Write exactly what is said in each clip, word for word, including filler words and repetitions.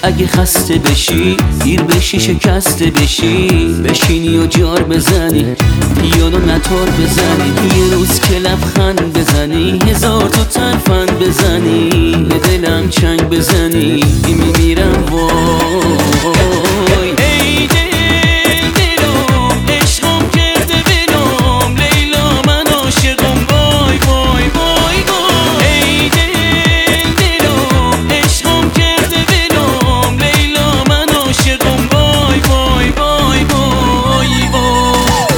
اگه خسته بشی دیر بشی شکسته بشی بشینی و جار بزنی پیانو نتار بزنی یه روز که لبخند بزنی هزار تا ترفند بزنی به دلم چنگ بزنی میمیرم وای ای دل دلم عشقم کرده بلم لیلا من عاشقم وای وای وای وای ای دل دلم عشقم کرده بلم لیلا من عاشقم وای وای وای وای وای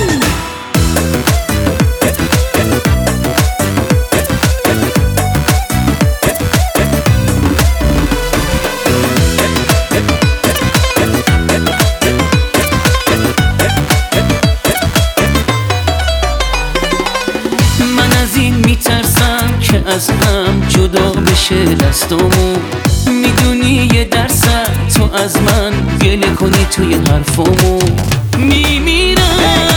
میترسم که از هم جدا بشه دستامو میدونی یه درصد تو از من گله کنی توی حرفامو میمیرم